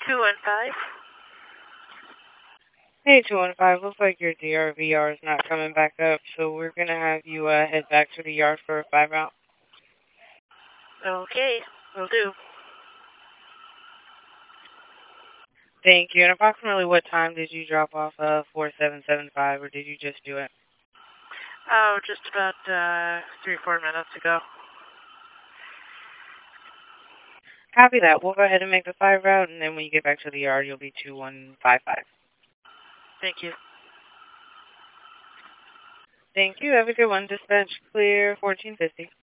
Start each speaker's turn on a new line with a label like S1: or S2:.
S1: 215.
S2: Hey, 215, looks like your DRVR is not coming back up, so we're going to have you head back to the yard for a 5 route.
S1: Okay, will do.
S2: Thank you. And approximately what time did you drop off 4775, or did you just do it?
S1: Oh, just about 3-4 minutes ago.
S2: Copy that. We'll go ahead and make the 5 route, and then when you get back to the yard, you'll be 2155.
S1: Thank you.
S2: Thank you. Have a good one. Dispatch clear 1450.